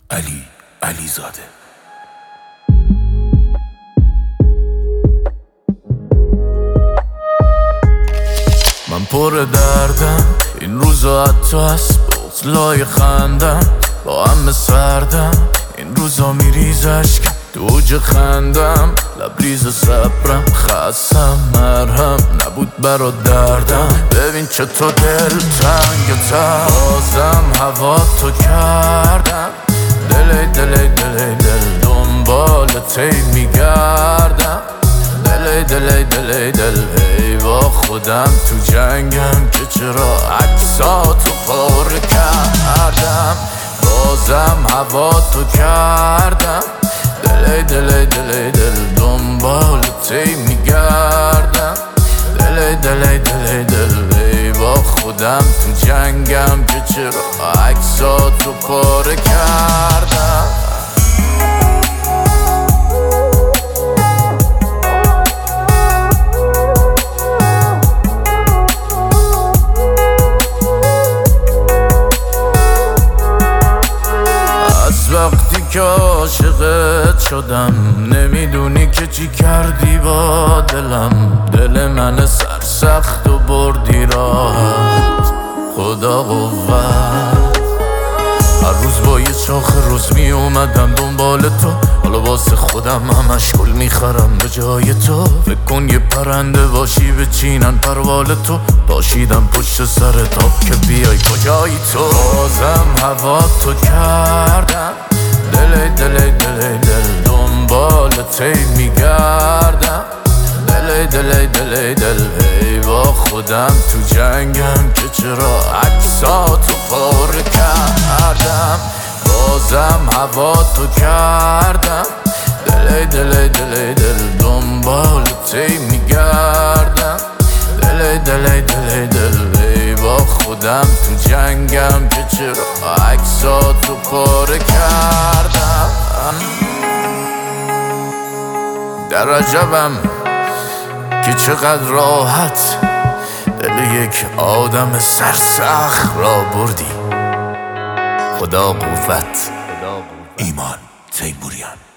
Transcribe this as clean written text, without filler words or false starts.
علیزاده. من پر دردم این روزا، حتی از بغضلای خندم با همه سردم. این روزا میریز اشکم تو اوج خندم، لبریز صبرم خستم، مرهم نبود برا دردم. ببین چطور دل تنگتم، بازم هوا تو کردم. دل دنبالت میگردم. دل ای با خودم تو جنگم که چرا عکساتو پر کردم. بازم هوا تو کردم. دل دنبالت میگردم. دل ای با خودم تو جنگم که چرا عکساتو پر کردم. وقتی که عاشقت شدم نمیدونی که چی کردی با دلم. دل من سرسخت و بردی راحت، خدا قوت. هر روز با یه چاخ روز می اومدم دنبال تو، حالا واسه خودم همش گل میخرم به جای تو. فکر کن یه پرنده باشی بچینن پروال تو، باشیدم پشت سر تاب که بیای کجایی تو. بازم هوا تو کردم. دل دنبالت میگردم. دل ای با خودم تو جنگم که چرا عکساتو پر کردم. بازم هوا تو کردم. دل دنبالت میگردم. دل ای با خودم تو جنگم که چرا عکساتو پر کردم. در عجبم که چقدر راحت دل یک آدم سرسخت را بردی. خدا قوت. ایمان تیموریان.